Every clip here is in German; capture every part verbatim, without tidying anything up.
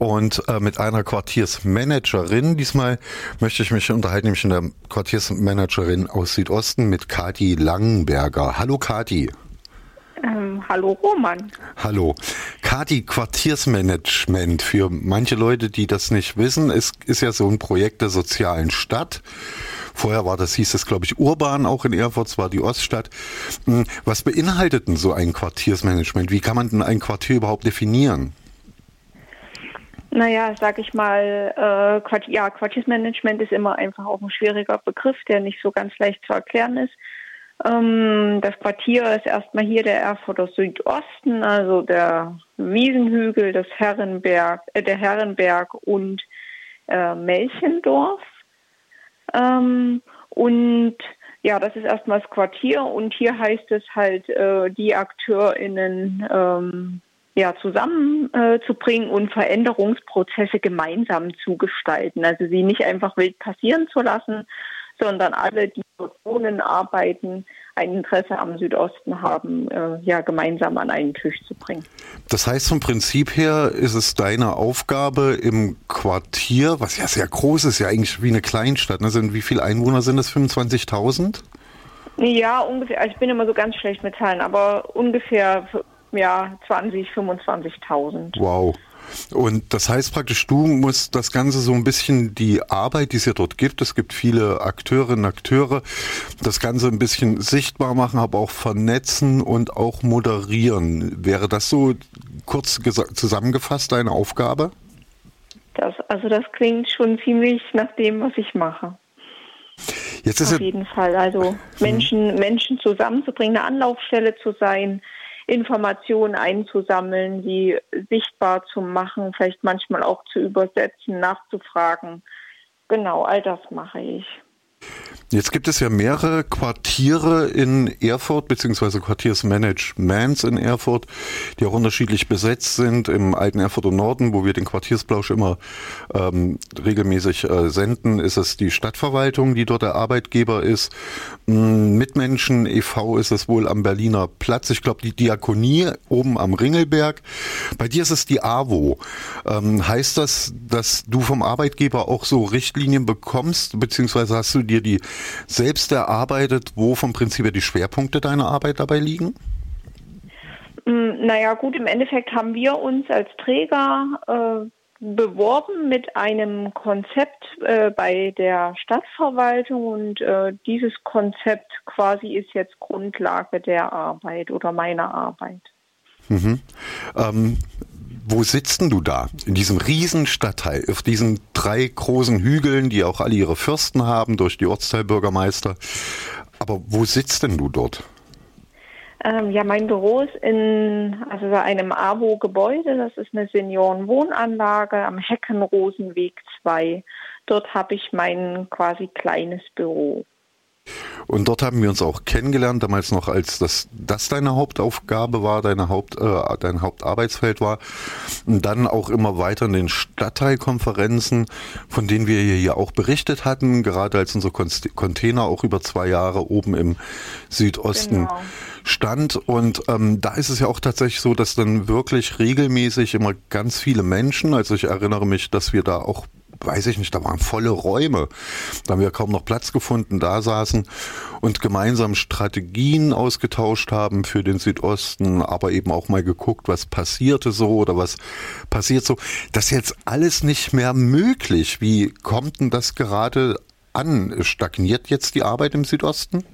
und äh, mit einer Quartiersmanagerin. Diesmal möchte ich mich unterhalten, nämlich mit der Quartiersmanagerin aus Südosten mit Kathi Langenberger. Hallo Kathi. Ähm, hallo Roman. Hallo. Kathi, Quartiersmanagement, für manche Leute, die das nicht wissen, ist, ist ja so ein Projekt der sozialen Stadt. Vorher war das, hieß es, glaube ich, Urban, auch in Erfurt, es war die Oststadt. Was beinhaltet denn so ein Quartiersmanagement? Wie kann man denn ein Quartier überhaupt definieren? Naja, sag ich mal, äh, Quartier, ja, Quartiersmanagement ist immer einfach auch ein schwieriger Begriff, der nicht so ganz leicht zu erklären ist. Ähm, das Quartier ist erstmal hier der Erfurter Südosten, also der Wiesenhügel, das Herrenberg, äh, der Herrenberg und äh, Melchendorf. Ähm, und ja, das ist erstmal das Quartier und hier heißt es halt, äh, die AkteurInnen ähm, ja, zusammenzubringen äh, und Veränderungsprozesse gemeinsam zu gestalten. Also sie nicht einfach wild passieren zu lassen, sondern alle, die dort wohnen, arbeiten, ein Interesse am Südosten haben, äh, ja, gemeinsam an einen Tisch zu bringen. Das heißt, vom Prinzip her ist es deine Aufgabe im Quartier, was ja sehr groß ist, ja eigentlich wie eine Kleinstadt. Ne? Sind, wie viele Einwohner sind das? fünfundzwanzigtausend? Ja, ungefähr. Also ich bin immer so ganz schlecht mit Zahlen, aber ungefähr ja, zwanzig, fünfundzwanzigtausend. Wow. Und das heißt praktisch, du musst das Ganze so ein bisschen, die Arbeit, die es ja dort gibt, es gibt viele Akteurinnen, Akteure, das Ganze ein bisschen sichtbar machen, aber auch vernetzen und auch moderieren. Wäre das so kurz zusammengefasst deine Aufgabe? Das, also das klingt schon ziemlich nach dem, was ich mache. Jetzt ist Auf jeden Fall. Also Menschen, Menschen zusammenzubringen, eine Anlaufstelle zu sein, Informationen einzusammeln, die sichtbar zu machen, vielleicht manchmal auch zu übersetzen, nachzufragen. Genau, all das mache ich. Jetzt gibt es ja mehrere Quartiere in Erfurt, beziehungsweise Quartiersmanagements in Erfurt, die auch unterschiedlich besetzt sind. Im alten Erfurter Norden, wo wir den Quartiersplausch immer ähm, regelmäßig äh, senden, ist es die Stadtverwaltung, die dort der Arbeitgeber ist. Mitmenschen e V ist es wohl am Berliner Platz. Ich glaube, die Diakonie oben am Ringelberg. Bei dir ist es die A W O. Ähm, heißt das, dass du vom Arbeitgeber auch so Richtlinien bekommst, beziehungsweise hast du dir die selbst erarbeitet, wo vom Prinzip her die Schwerpunkte deiner Arbeit dabei liegen? Naja gut, im Endeffekt haben wir uns als Träger äh, beworben mit einem Konzept äh, bei der Stadtverwaltung und äh, dieses Konzept quasi ist jetzt Grundlage der Arbeit oder meiner Arbeit. Mhm. Ähm, wo sitzt denn du da? In diesem riesen Stadtteil, auf diesen drei großen Hügeln, die auch alle ihre Fürsten haben, durch die Ortsteilbürgermeister. Aber wo sitzt denn du dort? Ähm, ja, mein Büro ist in also einem A W O-Gebäude. Das ist eine Seniorenwohnanlage am Heckenrosenweg zwei. Dort habe ich mein quasi kleines Büro. Und dort haben wir uns auch kennengelernt, damals noch, als das, das deine Hauptaufgabe war, deine Haupt, äh, dein Hauptarbeitsfeld war. Und dann auch immer weiter in den Stadtteilkonferenzen, von denen wir hier auch berichtet hatten, gerade als unser Container auch über zwei Jahre oben im Südosten genau. stand. Und ähm, da ist es ja auch tatsächlich so, dass dann wirklich regelmäßig immer ganz viele Menschen, also ich erinnere mich, dass wir da auch weiß ich nicht, da waren volle Räume. Da haben wir kaum noch Platz gefunden, da saßen und gemeinsam Strategien ausgetauscht haben für den Südosten, aber eben auch mal geguckt, was passierte so oder was passiert so. Das ist jetzt alles nicht mehr möglich. Wie kommt denn das gerade an? Stagniert jetzt die Arbeit im Südosten?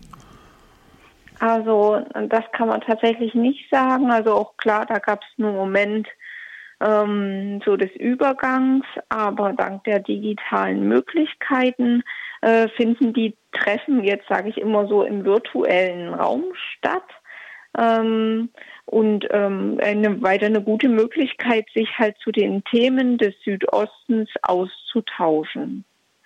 Also das kann man tatsächlich nicht sagen. Also auch klar, da gab es einen Moment, so des Übergangs, aber dank der digitalen Möglichkeiten äh, finden die Treffen jetzt, sage ich immer so, im virtuellen Raum statt ähm, und ähm, eine, weiter eine gute Möglichkeit, sich halt zu den Themen des Südostens auszutauschen.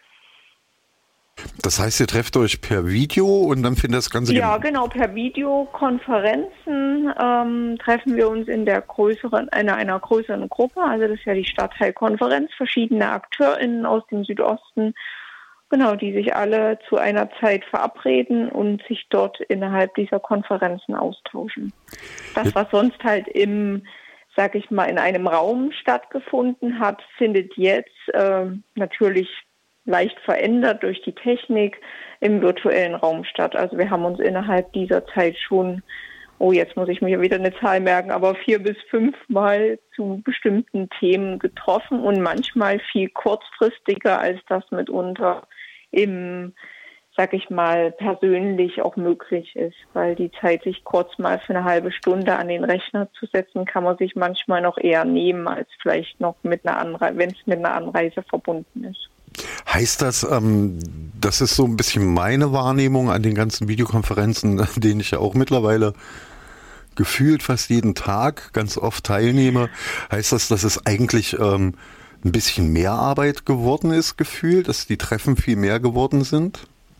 Das heißt, ihr trefft euch per Video und dann findet das Ganze... Ja, genau, per Videokonferenzen ähm, treffen wir uns in der größeren, in einer größeren Gruppe. Also das ist ja die Stadtteilkonferenz, verschiedene AkteurInnen aus dem Südosten, genau, die sich alle zu einer Zeit verabreden und sich dort innerhalb dieser Konferenzen austauschen. Das, was sonst halt im sag ich mal, in einem Raum stattgefunden hat, findet jetzt äh, natürlich leicht verändert durch die Technik im virtuellen Raum statt. Also wir haben uns innerhalb dieser Zeit schon, oh, jetzt muss ich mir wieder eine Zahl merken, aber vier bis fünf Mal zu bestimmten Themen getroffen und manchmal viel kurzfristiger, als das mitunter im, sag ich mal, persönlich auch möglich ist, weil die Zeit, sich kurz mal für eine halbe Stunde an den Rechner zu setzen, kann man sich manchmal noch eher nehmen, als vielleicht noch mit einer Anreise, wenn es mit einer Anreise verbunden ist. Heißt das, ähm, das ist so ein bisschen meine Wahrnehmung an den ganzen Videokonferenzen, an denen ich ja auch mittlerweile gefühlt fast jeden Tag ganz oft teilnehme, heißt das, dass es eigentlich ähm, ein bisschen mehr Arbeit geworden ist, gefühlt, dass die Treffen viel mehr geworden sind?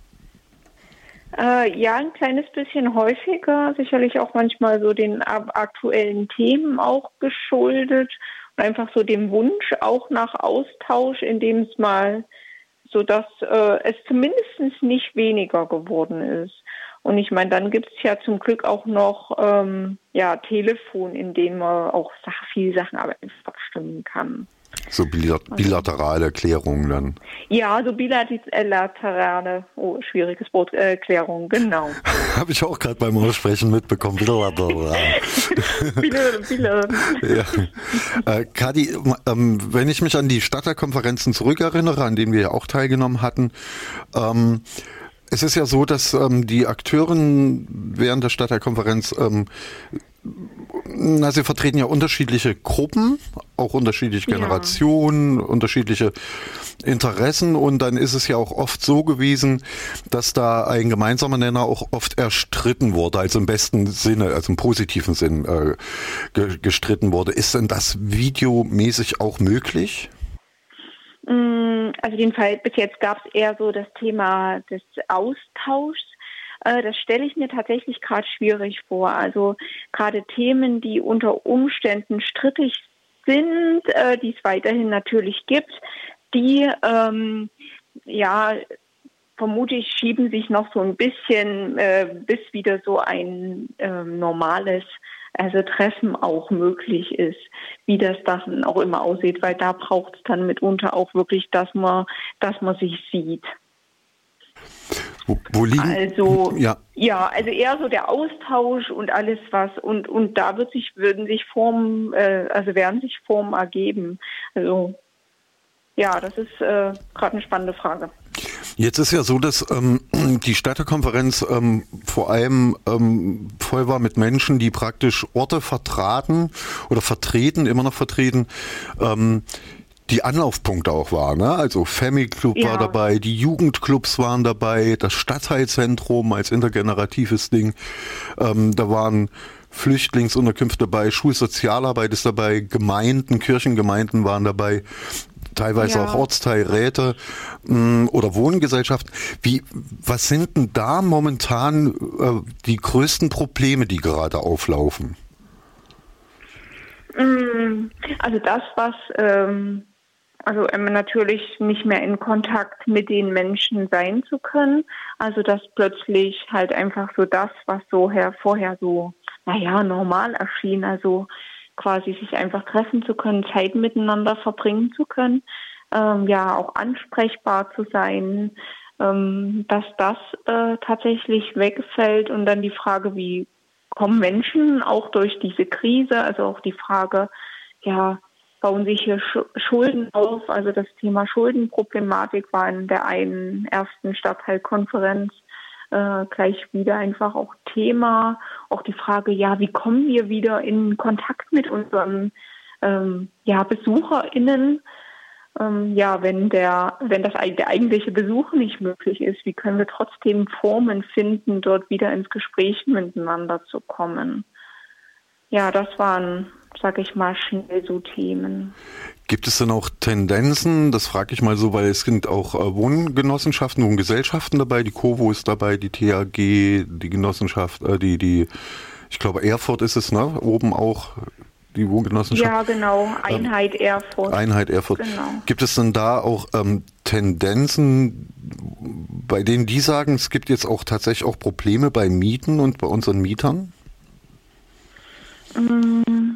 Äh, ja, ein kleines bisschen häufiger, sicherlich auch manchmal so den aktuellen Themen auch geschuldet. Einfach so dem Wunsch auch nach Austausch, in dem es mal, so dass äh, es zumindest nicht weniger geworden ist. Und ich meine, dann gibt es ja zum Glück auch noch ähm, ja Telefon, in dem man auch viele Sachen aber einfach abstimmen kann. So bilaterale Klärungen dann. Ja, so bilaterale, oh, schwieriges Wort, äh, Klärung, genau. Habe ich auch gerade beim Aussprechen mitbekommen. Bilateral. Bilateral. Ja. Äh, Kadi, ähm, wenn ich mich an die Stadtteilkonferenzen zurückerinnere, an denen wir ja auch teilgenommen hatten, ähm, es ist ja so, dass ähm, die Akteuren während der Stadtteilkonferenz ähm, Na, sie vertreten ja unterschiedliche Gruppen, auch unterschiedliche Generationen, ja. unterschiedliche Interessen und dann ist es ja auch oft so gewesen, dass da ein gemeinsamer Nenner auch oft erstritten wurde, also im besten Sinne, also im positiven Sinn äh, ge- gestritten wurde. Ist denn das videomäßig auch möglich? Also den Fall bis jetzt gab es eher so das Thema des Austauschs. Das stelle ich mir tatsächlich gerade schwierig vor. Also gerade Themen, die unter Umständen strittig sind, äh, die es weiterhin natürlich gibt, die ähm, ja vermutlich schieben sich noch so ein bisschen, äh, bis wieder so ein äh, normales also Treffen auch möglich ist, wie das dann auch immer aussieht, weil da braucht es dann mitunter auch wirklich, dass man, dass man sich sieht. Wo, wo liegen? Also ja. ja, also eher so der Austausch und alles was und und da wird sich würden sich Formen, äh, also werden sich Formen ergeben. Also ja, das ist äh, gerade eine spannende Frage. Jetzt ist ja so, dass ähm, die Städtekonferenz ähm, vor allem ähm, voll war mit Menschen, die praktisch Orte vertraten oder vertreten, immer noch vertreten, ähm, die Anlaufpunkte auch waren, ne? Also Family Club ja. war dabei, die Jugendclubs waren dabei, das Stadtteilzentrum als intergeneratives Ding, ähm, da waren Flüchtlingsunterkünfte dabei, Schulsozialarbeit ist dabei, Gemeinden, Kirchengemeinden waren dabei, teilweise ja. auch Ortsteilräte mh, oder Wohngesellschaften. Wie, was sind denn da momentan äh, die größten Probleme, die gerade auflaufen? Also das, was ähm, also ähm, natürlich nicht mehr in Kontakt mit den Menschen sein zu können. Also dass plötzlich halt einfach so das, was so her, vorher so, naja, normal erschien, also quasi sich einfach treffen zu können, Zeit miteinander verbringen zu können, ähm, ja auch ansprechbar zu sein, ähm, dass das äh, tatsächlich wegfällt und dann die Frage, wie kommen Menschen auch durch diese Krise, also auch die Frage, ja, bauen sich hier Schulden auf, also das Thema Schuldenproblematik war in der einen ersten Stadtteilkonferenz Äh, gleich wieder einfach auch Thema, auch die Frage, ja, wie kommen wir wieder in Kontakt mit unseren ähm, ja, BesucherInnen, ähm, ja, wenn der, wenn das der eigentliche Besuch nicht möglich ist, wie können wir trotzdem Formen finden, dort wieder ins Gespräch miteinander zu kommen? Ja, das waren, sag ich mal, schnell so Themen. Gibt es denn auch Tendenzen, das frage ich mal so, weil es sind auch äh, Wohngenossenschaften, Wohngesellschaften dabei, die Covo ist dabei, die T A G, die Genossenschaft, äh, die, die, ich glaube Erfurt ist es, ne? Oben auch die Wohngenossenschaft. Ja, genau, Einheit ähm, Erfurt. Einheit Erfurt. Genau. Gibt es denn da auch ähm, Tendenzen, bei denen die sagen, es gibt jetzt auch tatsächlich auch Probleme bei Mieten und bei unseren Mietern?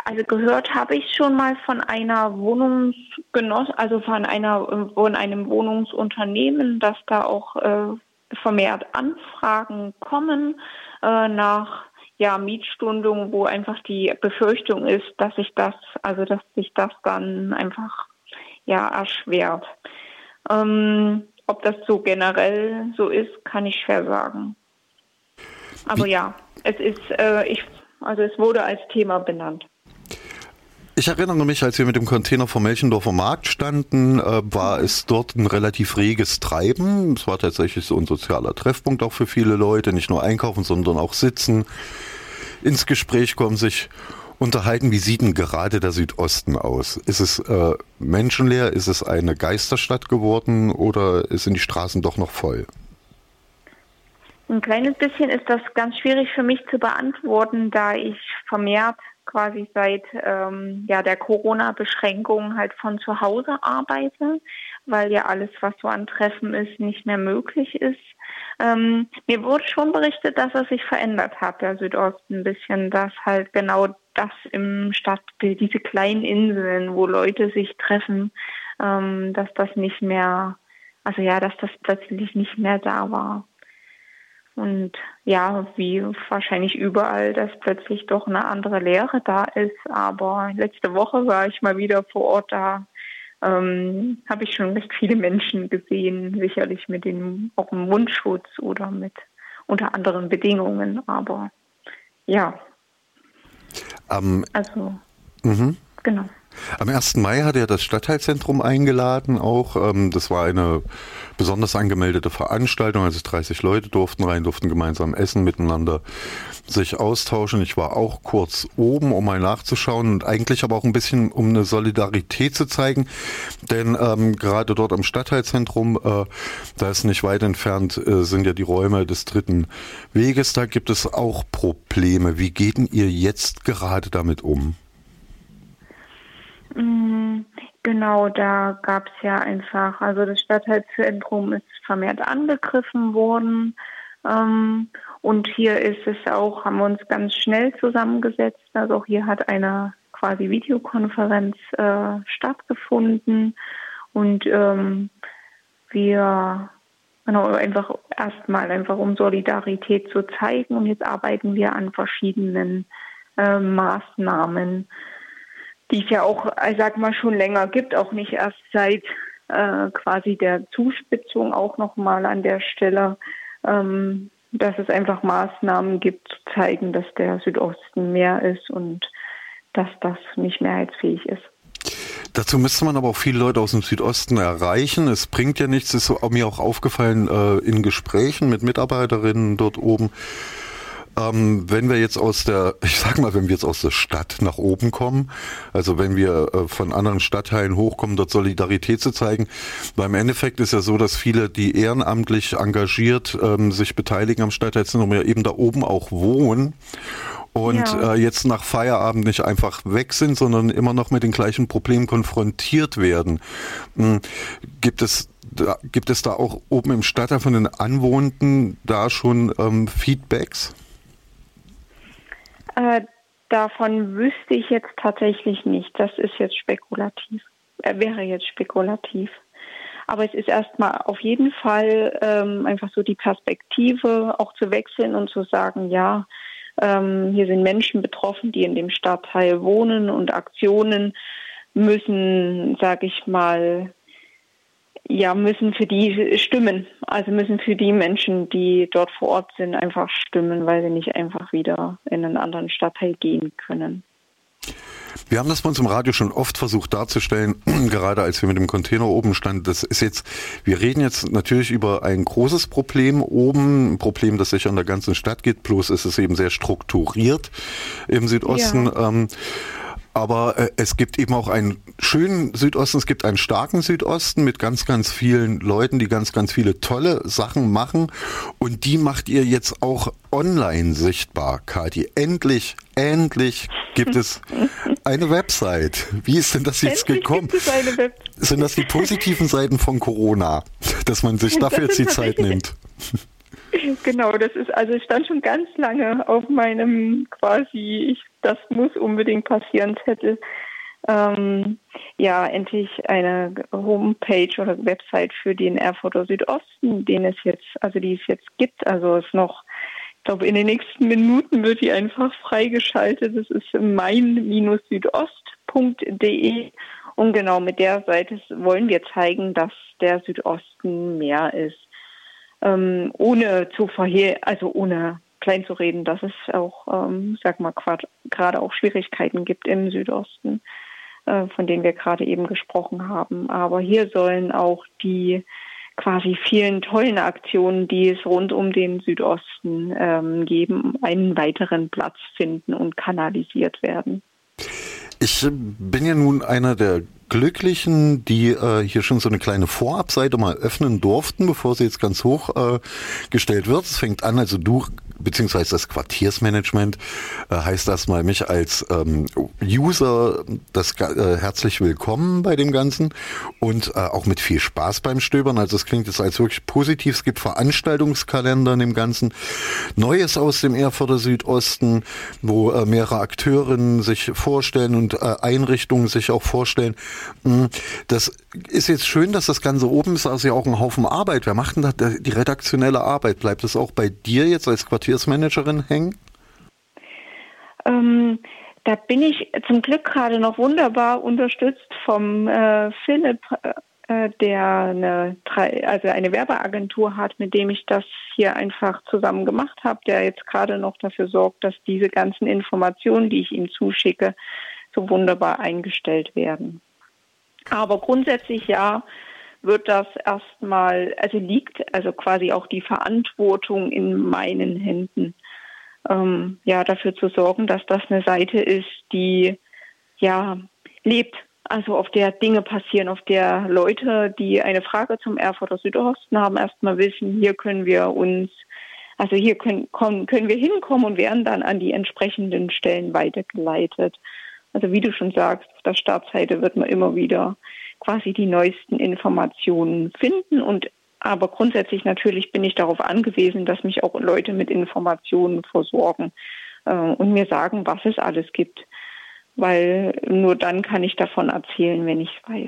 Also gehört habe ich schon mal von einer Wohnungsgenoss, also von einer von einem Wohnungsunternehmen, dass da auch äh, vermehrt Anfragen kommen äh, nach ja Mietstundung, wo einfach die Befürchtung ist, dass sich das, also dass sich das dann einfach ja erschwert. Ähm, ob das so generell so ist, kann ich schwer sagen. Aber Wie? ja, es ist, äh, ich, also es wurde als Thema benannt. Ich erinnere mich, als wir mit dem Container vom Melchendorfer Markt standen, äh, war es dort ein relativ reges Treiben. Es war tatsächlich so ein sozialer Treffpunkt auch für viele Leute, nicht nur einkaufen, sondern auch sitzen, ins Gespräch kommen, sich unterhalten. Wie sieht denn gerade der Südosten aus? Ist es äh, menschenleer? Ist es eine Geisterstadt geworden oder sind die Straßen doch noch voll? Ein kleines bisschen ist das ganz schwierig für mich zu beantworten, da ich vermehrt quasi seit ähm, ja der Corona-Beschränkungen halt von zu Hause arbeite, weil ja alles, was so an Treffen ist, nicht mehr möglich ist. Ähm, mir wurde schon berichtet, dass es sich verändert hat, der Südosten ein bisschen, dass halt genau das im Stadtbild, diese kleinen Inseln, wo Leute sich treffen, ähm, dass das nicht mehr, also ja, dass das plötzlich nicht mehr da war. Und ja, wie wahrscheinlich überall, dass plötzlich doch eine andere Leere da ist. Aber letzte Woche war ich mal wieder vor Ort, da ähm, habe ich schon recht viele Menschen gesehen, sicherlich mit dem auch im Mundschutz oder mit unter anderen Bedingungen. Aber ja, um, also mhm. genau. Am ersten Mai hat er das Stadtteilzentrum eingeladen auch. Das war eine besonders angemeldete Veranstaltung. Also dreißig Leute durften rein, durften gemeinsam essen, miteinander sich austauschen. Ich war auch kurz oben, um mal nachzuschauen und eigentlich aber auch ein bisschen, um eine Solidarität zu zeigen. Denn ähm, gerade dort am Stadtteilzentrum, äh, da ist nicht weit entfernt, äh, sind ja die Räume des dritten Weges. Da gibt es auch Probleme. Wie geht denn ihr jetzt gerade damit um? Genau, da gab es ja einfach, also das Stadtteilzentrum ist vermehrt angegriffen worden ähm, und hier ist es auch, haben wir uns ganz schnell zusammengesetzt, also auch hier hat eine quasi Videokonferenz äh, stattgefunden und ähm, wir, genau, einfach erstmal einfach um Solidarität zu zeigen und jetzt arbeiten wir an verschiedenen äh, Maßnahmen, die es ja auch, ich sag mal, schon länger gibt, auch nicht erst seit äh, quasi der Zuspitzung auch nochmal an der Stelle, ähm, dass es einfach Maßnahmen gibt, zu zeigen, dass der Südosten mehr ist und dass das nicht mehrheitsfähig ist. Dazu müsste man aber auch viele Leute aus dem Südosten erreichen. Es bringt ja nichts, ist mir auch aufgefallen äh, in Gesprächen mit Mitarbeiterinnen dort oben. Ähm, wenn wir jetzt aus der, ich sag mal, wenn wir jetzt aus der Stadt nach oben kommen, also wenn wir äh, von anderen Stadtteilen hochkommen, dort Solidarität zu zeigen, weil im Endeffekt ist ja so, dass viele, die ehrenamtlich engagiert ähm, sich beteiligen am Stadtteilzentrum, ja eben da oben auch wohnen und ja. äh, jetzt nach Feierabend nicht einfach weg sind, sondern immer noch mit den gleichen Problemen konfrontiert werden. Hm, gibt es da, gibt es da auch oben im Stadtteil von den Anwohnenden da schon ähm, Feedbacks? Äh, davon wüsste ich jetzt tatsächlich nicht. Das ist jetzt spekulativ. Äh, wäre jetzt spekulativ. Aber es ist erstmal auf jeden Fall ähm, einfach so die Perspektive auch zu wechseln und zu sagen, ja, ähm, hier sind Menschen betroffen, die in dem Stadtteil wohnen und Aktionen müssen, sage ich mal, ja, müssen für die stimmen. Also müssen für die Menschen, die dort vor Ort sind, einfach stimmen, weil sie nicht einfach wieder in einen anderen Stadtteil gehen können. Wir haben das bei uns im Radio schon oft versucht darzustellen, gerade als wir mit dem Container oben standen. Das ist jetzt, wir reden jetzt natürlich über ein großes Problem oben, ein Problem, das sich an der ganzen Stadt geht, bloß ist es eben sehr strukturiert im Südosten. Ja. Ähm, Aber äh, es gibt eben auch einen schönen Südosten, es gibt einen starken Südosten mit ganz, ganz vielen Leuten, die ganz, ganz viele tolle Sachen machen. Und die macht ihr jetzt auch online sichtbar, Kathi. Endlich, endlich gibt es eine Website. Wie ist denn das jetzt endlich gekommen? Gibt es eine Web- Sind das die positiven Seiten von Corona, dass man sich dafür jetzt die Zeit nimmt? Genau, das ist also stand schon ganz lange auf meinem quasi, ich, das muss unbedingt passieren Zettel. Ähm, ja, endlich eine Homepage oder Website für den Erfurter Südosten, den es jetzt, also die es jetzt gibt. Also es noch, ich glaube, in den nächsten Minuten wird die einfach freigeschaltet. Das ist mein Südost punkt de und genau mit der Seite wollen wir zeigen, dass der Südosten mehr ist. Ähm, ohne zu verhe- also ohne klein zu reden, dass es auch, ähm, sag mal, gerade auch Schwierigkeiten gibt im Südosten, äh, von denen wir gerade eben gesprochen haben. Aber hier sollen auch die quasi vielen tollen Aktionen, die es rund um den Südosten ähm, geben, einen weiteren Platz finden und kanalisiert werden. Ich bin ja nun einer der Glücklichen, die äh, hier schon so eine kleine Vorabseite mal öffnen durften, bevor sie jetzt ganz hoch äh, gestellt wird. Es fängt an, also du beziehungsweise das Quartiersmanagement äh, heißt erstmal mich als ähm, User das äh, herzlich willkommen bei dem Ganzen und äh, auch mit viel Spaß beim Stöbern. Also es klingt jetzt als wirklich positiv. Es gibt Veranstaltungskalender in dem Ganzen. Neues aus dem Erfurter Südosten, wo äh, mehrere Akteurinnen sich vorstellen und äh, Einrichtungen sich auch vorstellen. Das ist jetzt schön, dass das Ganze oben ist, also ja auch ein Haufen Arbeit. Wer macht denn da die redaktionelle Arbeit? Bleibt das auch bei dir jetzt als Quartiersmanagerin hängen? Ähm, da bin ich zum Glück gerade noch wunderbar unterstützt vom äh, Philipp, äh, der eine, also eine Werbeagentur hat, mit dem ich das hier einfach zusammen gemacht habe, der jetzt gerade noch dafür sorgt, dass diese ganzen Informationen, die ich ihm zuschicke, so wunderbar eingestellt werden. Aber grundsätzlich ja, wird das erstmal, also liegt also quasi auch die Verantwortung in meinen Händen, ähm, ja, dafür zu sorgen, dass das eine Seite ist, die ja lebt, also auf der Dinge passieren, auf der Leute, die eine Frage zum Erfurter Südosten haben, erstmal wissen, hier können wir uns, also hier können, kommen, können wir hinkommen und werden dann an die entsprechenden Stellen weitergeleitet. Also wie du schon sagst, auf der Startseite wird man immer wieder quasi die neuesten Informationen finden. Und aber grundsätzlich natürlich bin ich darauf angewiesen, dass mich auch Leute mit Informationen versorgen äh, und mir sagen, was es alles gibt. Weil nur dann kann ich davon erzählen, wenn ich es weiß.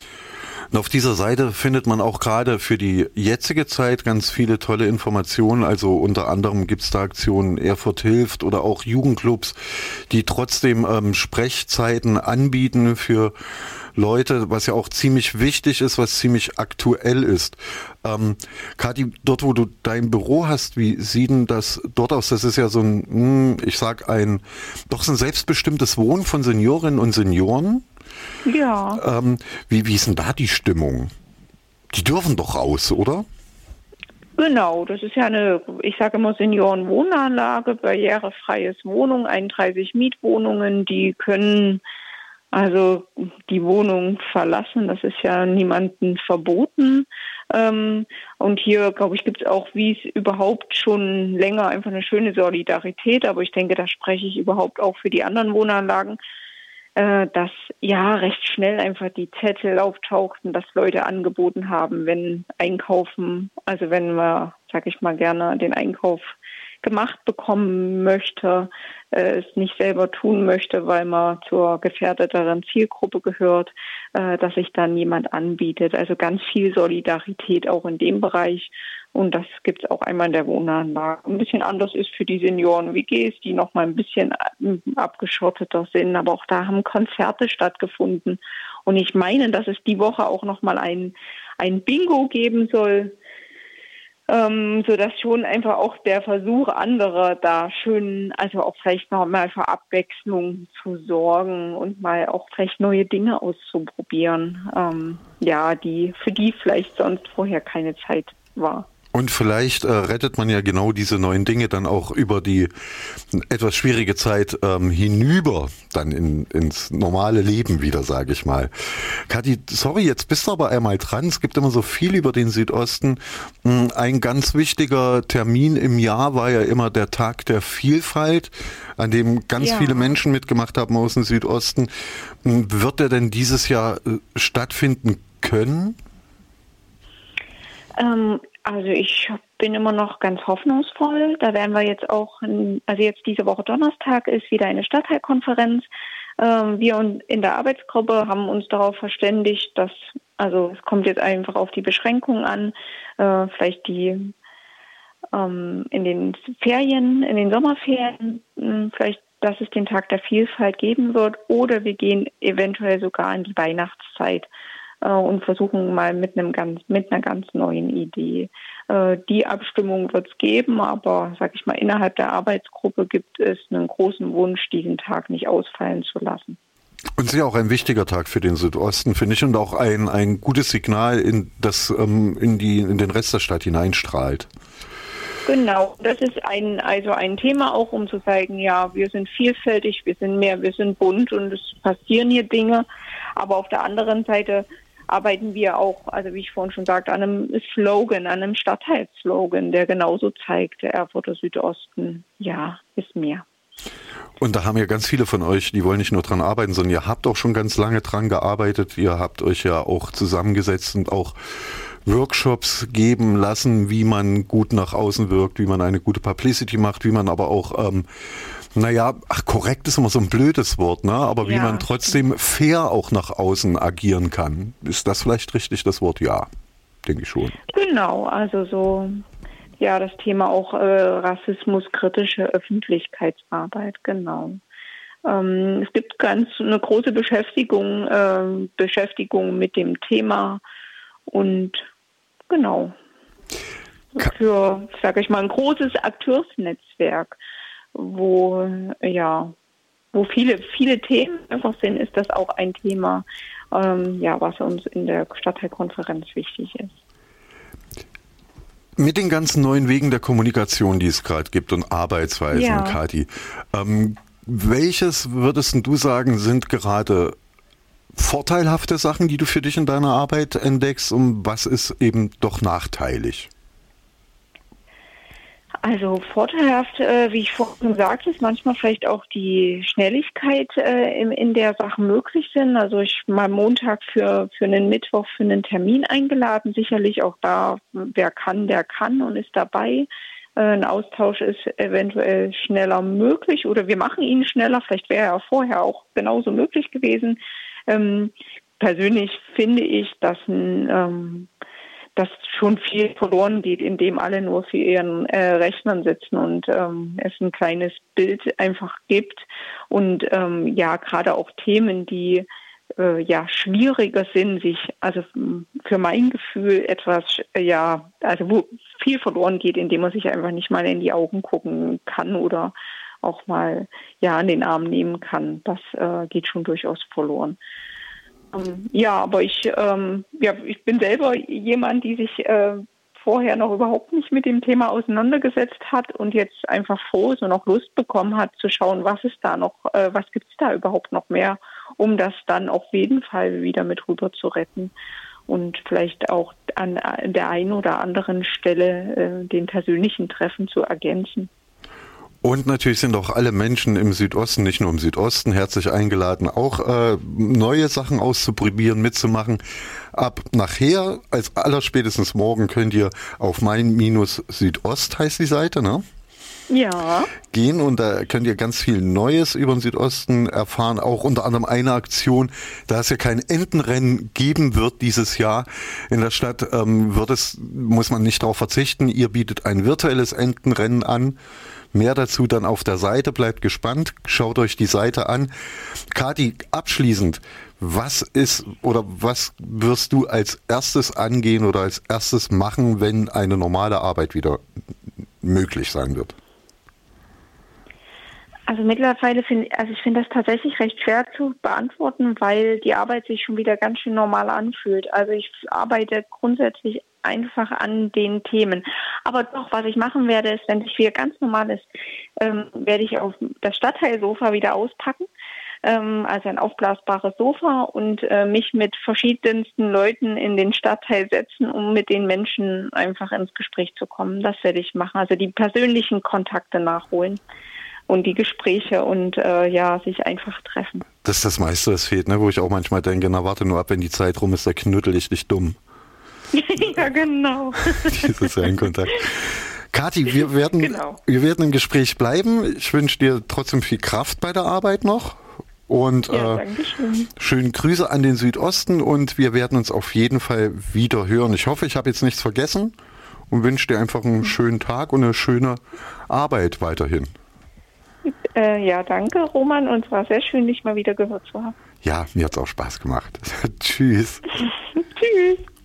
Und auf dieser Seite findet man auch gerade für die jetzige Zeit ganz viele tolle Informationen. Also unter anderem gibt es da Aktionen Erfurt hilft oder auch Jugendclubs, die trotzdem ähm, Sprechzeiten anbieten für Leute, was ja auch ziemlich wichtig ist, was ziemlich aktuell ist. Ähm, Kathi, dort wo du dein Büro hast, wie sieht denn das dort aus? Das ist ja so ein, ich sag ein, doch so ein selbstbestimmtes Wohnen von Seniorinnen und Senioren. Ja. Ähm, wie, wie ist denn da die Stimmung? Die dürfen doch raus, oder? Genau, das ist ja eine, ich sage immer Seniorenwohnanlage, barrierefreies Wohnung, einunddreißig Mietwohnungen, die können also die Wohnung verlassen, das ist ja niemandem verboten. Ähm, und hier, glaube ich, gibt es auch, wie es überhaupt schon länger, einfach eine schöne Solidarität, aber ich denke, da spreche ich überhaupt auch für die anderen Wohnanlagen, dass ja recht schnell einfach die Zettel auftauchten, dass Leute angeboten haben, wenn Einkaufen, also wenn man, sag ich mal, gerne den Einkauf gemacht bekommen möchte, äh, es nicht selber tun möchte, weil man zur gefährdeteren Zielgruppe gehört, äh, dass sich dann jemand anbietet. Also ganz viel Solidarität auch in dem Bereich. Und das gibt es auch einmal in der Wohnanlage. Ein bisschen anders ist für die Senioren-W Gs, die noch mal ein bisschen abgeschotteter sind. Aber auch da haben Konzerte stattgefunden. Und ich meine, dass es die Woche auch noch mal ein, ein Bingo geben soll, ähm, sodass schon einfach auch der Versuch anderer da schön, also auch vielleicht noch mal für Abwechslung zu sorgen und mal auch vielleicht neue Dinge auszuprobieren, ähm, ja, die für die vielleicht sonst vorher keine Zeit war. Und vielleicht äh, rettet man ja genau diese neuen Dinge dann auch über die etwas schwierige Zeit ähm, hinüber, dann in, ins normale Leben wieder, sage ich mal. Kathi, sorry, jetzt bist du aber einmal dran. Es gibt immer so viel über den Südosten. Ein ganz wichtiger Termin im Jahr war ja immer der Tag der Vielfalt, an dem ganz ja. viele Menschen mitgemacht haben aus dem Südosten. Wird der denn dieses Jahr stattfinden können? Ähm, Also ich bin immer noch ganz hoffnungsvoll. Da werden wir jetzt auch, also jetzt diese Woche Donnerstag ist wieder eine Stadtteilkonferenz. Ähm, wir in der Arbeitsgruppe haben uns darauf verständigt, dass, also es kommt jetzt einfach auf die Beschränkungen an, äh, vielleicht die ähm, in den Ferien, in den Sommerferien, mh, vielleicht, dass es den Tag der Vielfalt geben wird, oder wir gehen eventuell sogar in die Weihnachtszeit äh, und versuchen mal mit einem ganz, mit einer ganz neuen Idee. Äh, die Abstimmung wird es geben, aber, sag ich mal, innerhalb der Arbeitsgruppe gibt es einen großen Wunsch, diesen Tag nicht ausfallen zu lassen. Und es ist ja auch ein wichtiger Tag für den Südosten, finde ich, und auch ein, ein gutes Signal, in das ähm, in, die, in den Rest der Stadt hineinstrahlt. Genau, das ist ein, also ein Thema auch, um zu zeigen, ja, wir sind vielfältig, wir sind mehr, wir sind bunt und es passieren hier Dinge. Aber auf der anderen Seite arbeiten wir auch, also wie ich vorhin schon sagte, an einem Slogan, an einem Stadtteilslogan, der genauso zeigt, der Erfurter Südosten, ja, ist mehr. Und da haben ja ganz viele von euch, die wollen nicht nur dran arbeiten, sondern ihr habt auch schon ganz lange dran gearbeitet. Ihr habt euch ja auch zusammengesetzt und auch Workshops geben lassen, wie man gut nach außen wirkt, wie man eine gute Publicity macht, wie man aber auch, ähm, naja, ach, korrekt ist immer so ein blödes Wort, ne? Aber wie ja. man trotzdem fair auch nach außen agieren kann. Ist das vielleicht richtig, das Wort? Ja, denke ich schon. Genau, also so, ja, das Thema auch äh, rassismuskritische Öffentlichkeitsarbeit, genau. Ähm, es gibt ganz eine große Beschäftigung, äh, Beschäftigung mit dem Thema und genau. Für, sage ich mal, ein großes Akteursnetzwerk, wo ja, wo viele, viele Themen einfach sind, ist das auch ein Thema, ähm, ja, was uns in der Stadtteilkonferenz wichtig ist. Mit den ganzen neuen Wegen der Kommunikation, die es gerade gibt und Arbeitsweisen, ja. Kathi, ähm, welches würdest du sagen, sind gerade vorteilhafte Sachen, die du für dich in deiner Arbeit entdeckst, und was ist eben doch nachteilig? Also vorteilhaft, äh, wie ich vorhin sagte, ist manchmal vielleicht auch die Schnelligkeit, äh, in, in der Sachen möglich sind. Also ich mal Montag für, für einen Mittwoch für einen Termin eingeladen. Sicherlich auch da, wer kann, der kann und ist dabei. Äh, ein Austausch ist eventuell schneller möglich oder wir machen ihn schneller. Vielleicht wäre er vorher auch genauso möglich gewesen. Ähm, persönlich finde ich, dass ein, ähm, dass schon viel verloren geht, indem alle nur für ihren äh, Rechnern sitzen und ähm, es ein kleines Bild einfach gibt und ähm, ja, gerade auch Themen, die äh, ja schwieriger sind, sich, also für mein Gefühl etwas, äh, ja, also wo viel verloren geht, indem man sich einfach nicht mal in die Augen gucken kann oder auch mal ja an den Arm nehmen kann. Das äh, geht schon durchaus verloren. Ähm, ja, aber ich, ähm, ja, ich bin selber jemand, die sich äh, vorher noch überhaupt nicht mit dem Thema auseinandergesetzt hat und jetzt einfach froh ist und auch Lust bekommen hat zu schauen, was ist da noch, äh, was gibt's da überhaupt noch mehr, um das dann auf jeden Fall wieder mit rüber zu retten und vielleicht auch an der einen oder anderen Stelle äh, den persönlichen Treffen zu ergänzen. Und natürlich sind auch alle Menschen im Südosten, nicht nur im Südosten, herzlich eingeladen, auch äh, neue Sachen auszuprobieren, mitzumachen. Ab nachher, als allerspätestens morgen, könnt ihr auf mein-Südost, heißt die Seite, ne? Ja. Gehen und da könnt ihr ganz viel Neues über den Südosten erfahren, auch unter anderem eine Aktion, da es ja kein Entenrennen geben wird dieses Jahr in der Stadt, ähm, wird es, muss man nicht darauf verzichten, ihr bietet ein virtuelles Entenrennen an. Mehr dazu dann auf der Seite, bleibt gespannt, schaut euch die Seite an. Kathi, abschließend, was ist oder was wirst du als erstes angehen oder als erstes machen, wenn eine normale Arbeit wieder möglich sein wird? Also mittlerweile finde also ich finde das tatsächlich recht schwer zu beantworten, weil die Arbeit sich schon wieder ganz schön normal anfühlt. Also ich arbeite grundsätzlich einfach an den Themen. Aber doch, was ich machen werde, ist, wenn es wieder ganz normal ist, ähm, werde ich auf das Stadtteilsofa wieder auspacken. Ähm, also ein aufblasbares Sofa und äh, mich mit verschiedensten Leuten in den Stadtteil setzen, um mit den Menschen einfach ins Gespräch zu kommen. Das werde ich machen. Also die persönlichen Kontakte nachholen. Und die Gespräche und äh, ja, sich einfach treffen. Das ist das meiste, was fehlt, ne? Wo ich auch manchmal denke, na warte nur ab, wenn die Zeit rum ist, da knüttel ich dich dumm. Ja, genau. Dieses Jahr in Kontakt. Kathi, wir werden, Genau. wir werden im Gespräch bleiben. Ich wünsche dir trotzdem viel Kraft bei der Arbeit noch. Und Ja, äh, danke schön. schönen Grüße an den Südosten und wir werden uns auf jeden Fall wieder hören. Ich hoffe, ich habe jetzt nichts vergessen und wünsche dir einfach einen schönen Tag und eine schöne Arbeit weiterhin. Äh, ja, danke, Roman. Und es war sehr schön, dich mal wieder gehört zu haben. Ja, mir hat es auch Spaß gemacht. Tschüss. Tschüss.